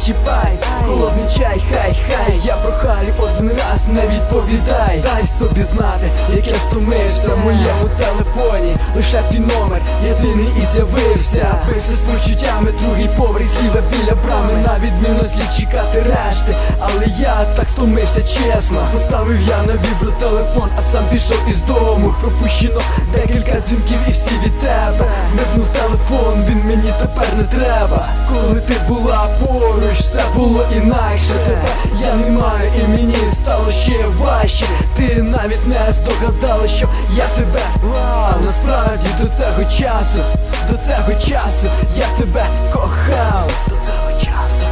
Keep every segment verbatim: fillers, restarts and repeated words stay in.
чіпай, холодний чай, хай, хай, я прохаю один раз, не відповідай. Дай собі знати, як я стомився в моєму телефоні. Лише твій номер єдиний і з'явився. Бився з почуттями, другий поверх зліва біля брами. На відміну слід чекати решти, але я так стомився, чесно. Поставив я на вібротелефон, а сам пішов із дому. Пропущено декілька дзвінків і всі від тебе. Вмикнув телефон, він мені тепер не треба. Коли ти була поруч, все було інакше. Тебе я не маю і мені стало ще важче. Ти навіть не здогадала, що я тебе, а насправді до цього часу, до цього часу я тебе кохав. До цього часу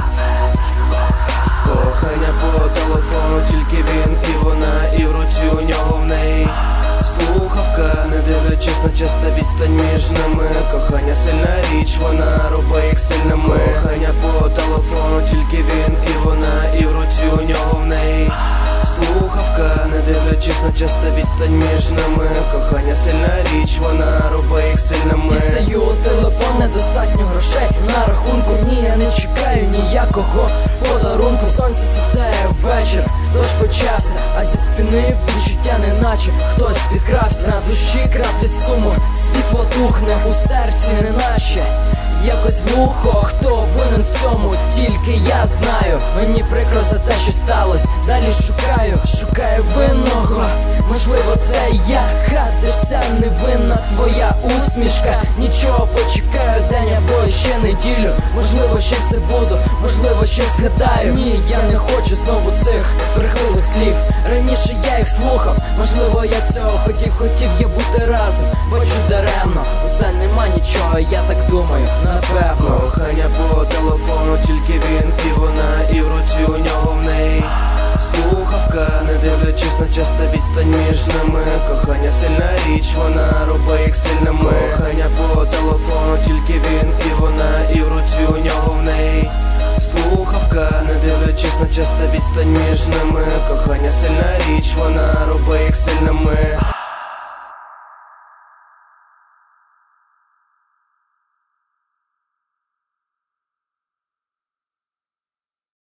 кохання по телефону, тільки він і вона, і в руці у нього в неї слухавка. Не дивлячись на часто відстань між нами. Кохання сильна річ, вона робить їх сильними. Кохання по телефону, тільки він і вона, і в руці у нього в неї слухавка. Не дивлячись на часто відстань між нами. Кохання сильна річ, вона робить їх сильними. Дістаю телефон, недостатньо грошей на рахунку. Ні, я не чекаю ніякого подарунку. Сонце сідає вечір, дощ почався, а зі спини відчуття неначе хтось підкрався. На душі краплі суму, світло тухне у серці, неначе якось глухо. Хто винен в цьому, тільки я знаю. Мені прикро за те, що сталося. Далі шукаю, шукаю винного. Можливо, це я, гадиш, ця невинна твоя усмішка. Нічого, почекаю день або ще неділю. Можливо, щось забуду, можливо, щось згадаю. Ні, я не хочу знову цих брехливих слів. Раніше я їх слухав, можливо, я цього хотів. Хотів я бути разом, бачу даремно. Усе нема нічого, я так думаю, напевно. Кохання по телефону, тільки він і вона, і в руці у нього в неї слухавка. Не дивлячись на часто відстань між нами. Кохання сильна річ, вона робить їх сильними. Кохання по телефону, тільки він і вона, і в руці у нього в неї слухавка. Не дивлячись на часто відстань між нами. Кохання сильна річ, вона робить їх сильними.